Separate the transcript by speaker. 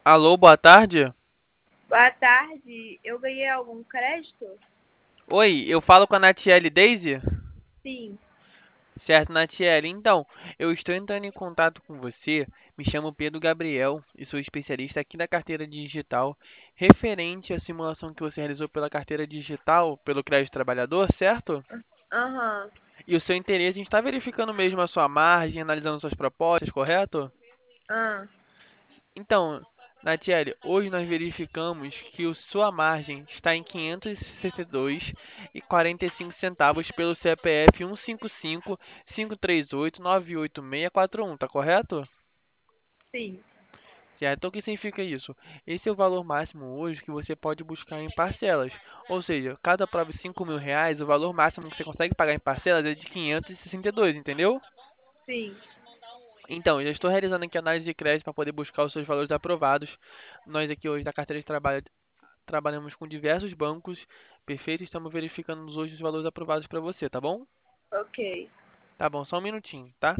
Speaker 1: Alô, boa tarde.
Speaker 2: Boa tarde, eu ganhei algum crédito?
Speaker 1: Oi, eu falo com a Natiele Daisy?
Speaker 2: Sim.
Speaker 1: Certo, Natiele. Então, eu estou entrando em contato com você. Me chamo Pedro Gabriel e sou especialista aqui da carteira digital, referente à simulação que você realizou pela carteira digital, pelo crédito trabalhador, certo?
Speaker 2: Aham.
Speaker 1: E o seu interesse, a gente está verificando mesmo a sua margem, analisando suas propostas, correto?
Speaker 2: Ah,
Speaker 1: Então, Natiele, hoje nós verificamos que a sua margem está em 562,45 pelo CPF 155-538-98641, tá correto?
Speaker 2: sim.
Speaker 1: Certo? Então, o que significa isso? Esse é o valor máximo hoje que você pode buscar em parcelas. Ou seja, cada prova de R$ 5.000, o valor máximo que você consegue pagar em parcelas é de 562, entendeu?
Speaker 2: Sim.
Speaker 1: Então, eu já estou realizando aqui análise de crédito para poder buscar os seus valores aprovados. Nós aqui hoje da carteira de trabalho trabalhamos com diversos bancos, perfeito? Estamos verificando hoje os valores aprovados para você, tá bom?
Speaker 2: Ok.
Speaker 1: Tá bom, só um minutinho, tá?